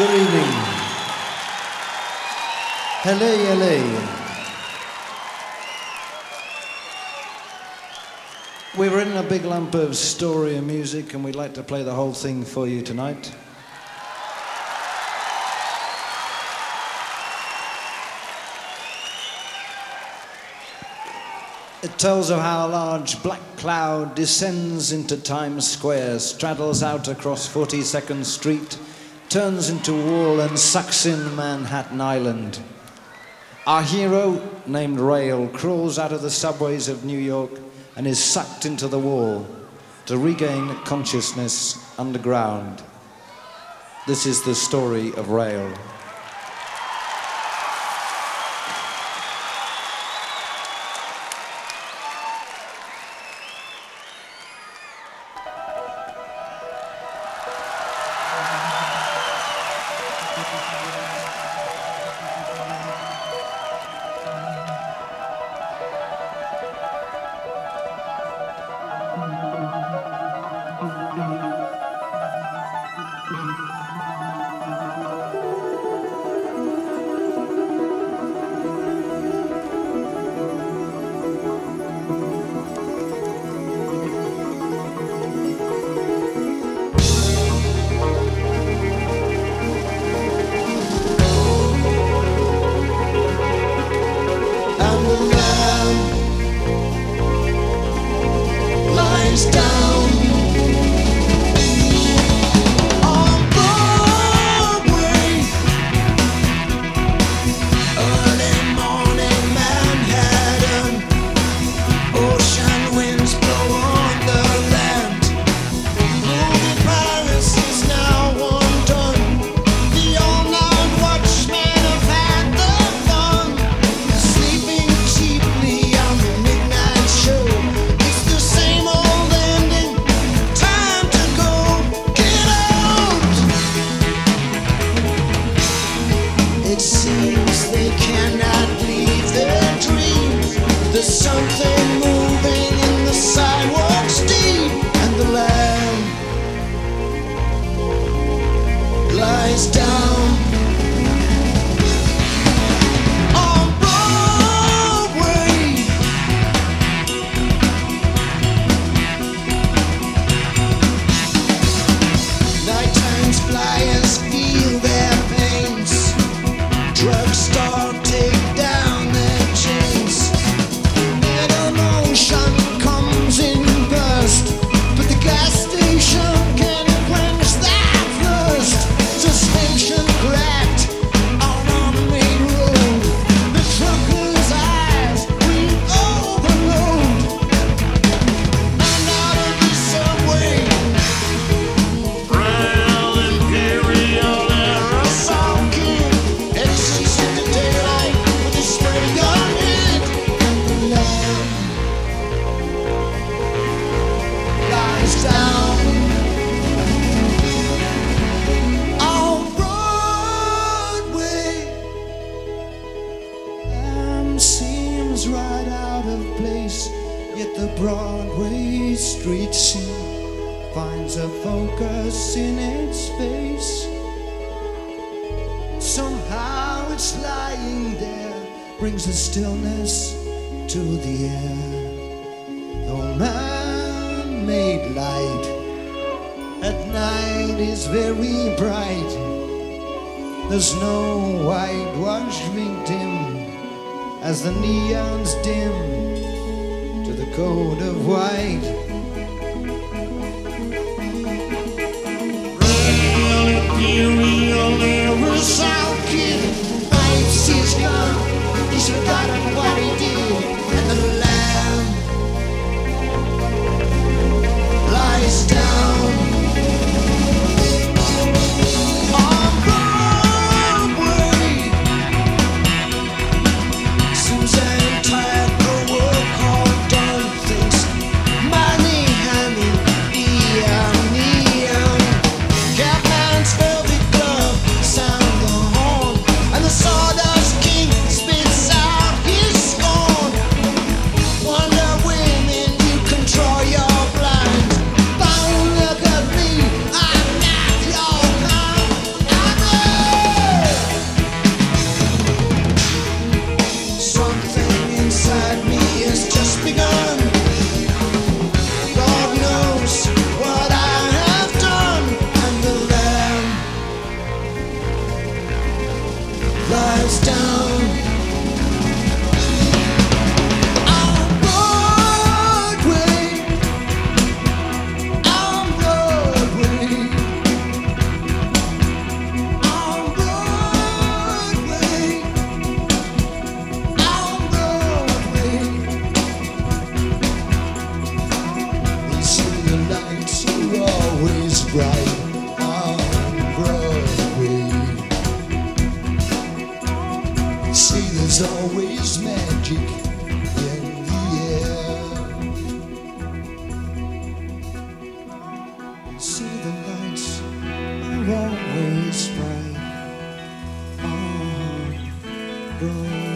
Good evening. Hello, hello. We've written a big lump of story and music, and we'd like to play the whole thing for you tonight. It tells of how a large black cloud descends into Times Square, straddles out across 42nd Street, turns into wall and sucks in Manhattan Island. Our hero, named Rail, crawls out of the subways of New York and is sucked into the wall to regain consciousness underground. This is the story of Rail. There's no whitewashing dim as the neons dim to the code of white. Real imperial era South kid, life's his gun, he's forgotten what he did, and the lamb lies down. My bright on Broadway. See, there's always magic in the air. See, the lights are always bright on Broadway.